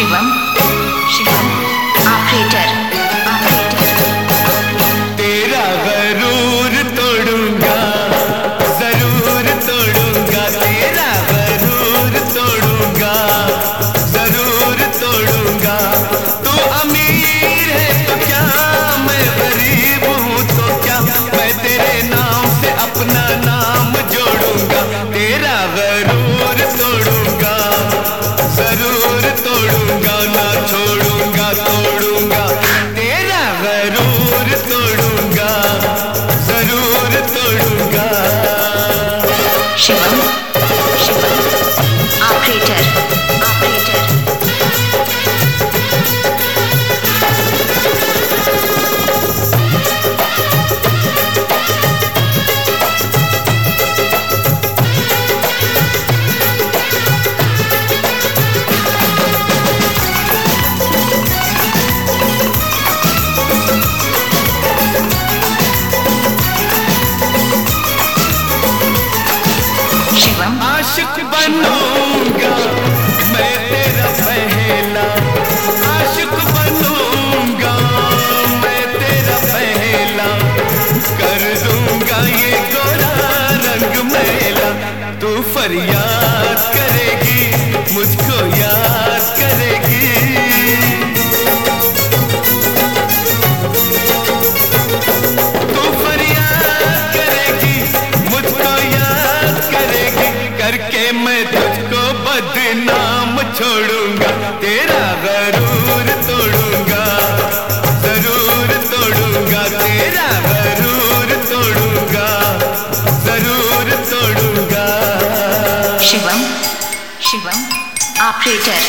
Shivam Shivam operator तेरा गरूर तोड़ूंगा, जरूर तोड़ूंगा, तेरा गरूर तोड़ूंगा, जरूर तोड़ूंगा। तू अमीर है तो क्या, मैं गरीब हूँ तो क्या, मैं तेरे नाम से अपना नाम जोड़ूंगा। तेरा गरूर तोड़ूंगा, जरूर तोड़ूंगा, ना छोड़ूंगा, तोड़ूंगा। तेरा गरूर तोड़ूंगा, जरूर तोड़ूंगा। शिवम शिवम ऑपरेटर आशिक बनूंगा मैं तेरा पहला, आशिक बनूंगा मैं तेरा पहला। कर दूंगा ये गोरा रंग मैला, तू फरियाद करेगी मुझको याद करेगी। तू फरियाद करेगी मुझको याद करेगी, करके मैं तुझको बदनाम छोड़ूंगा। तेरा गरूर तोड़ूंगा, जरूर तोड़ूंगा, तेरा गरूर तोड़ूंगा, जरूर तोड़ूंगा। शिवम शिवम ऑपरेटर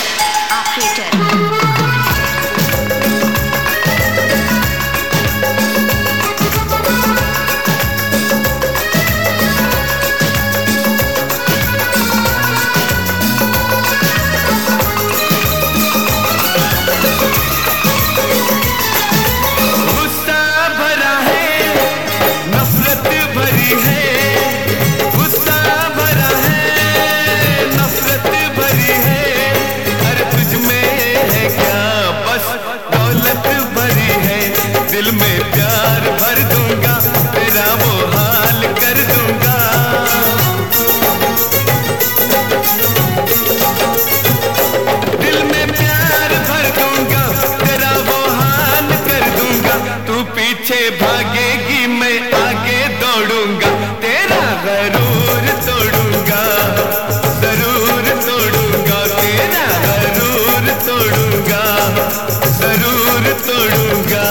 दिल में प्यार भर दूंगा, तेरा वो हाल कर दूंगा। दिल में प्यार भर दूंगा, तेरा वो हाल कर दूंगा। तू पीछे भागेगी मैं आगे दौड़ूंगा। तेरा गरूर तोड़ूंगा, जरूर तोड़ूंगा, तेरा गरूर तोड़ूंगा, जरूर तोड़ूंगा।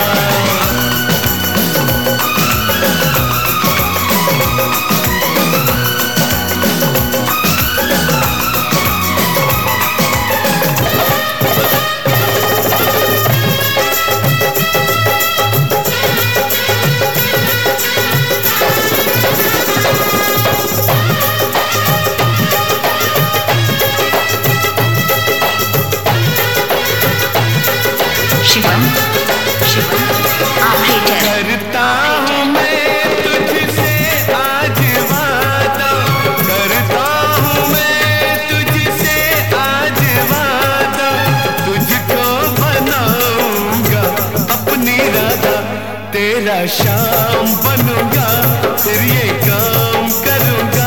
शिवम शिवम ऑपरेटर करता हूँ मैं तुझसे आज वादा, करता हूँ मैं तुझसे आज वादा। तुझको बनाऊंगा अपनी राधा, तेरा शाम बनूंगा फिर ये काम करूंगा।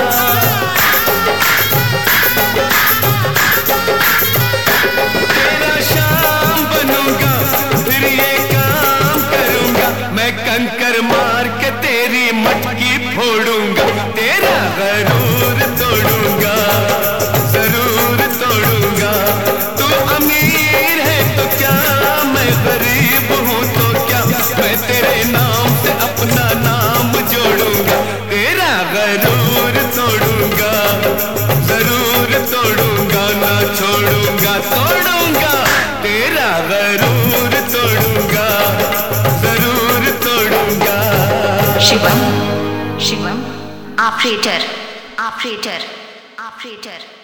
तेरा शाम बनूंगा फिर ये काम करूंगा, मैं कंकर मार के तेरी मटकी फोड़ूंगा। तेरा गरूर तोड़ूंगा, जरूर तोड़ूंगा। तू अमीर है तो क्या, मैं गरीब हूँ तो क्या, मैं तेरे नाम से अपना नाम जोड़ूंगा। तेरा गरूर तोड़ूंगा, जरूर तोड़ूंगा, ना छोड़ूंगा, तोड़ूंगा। तेरा गरूर तोड़ूंगा, जरूर तोड़ूंगा। शिवम शिवम ऑपरेटर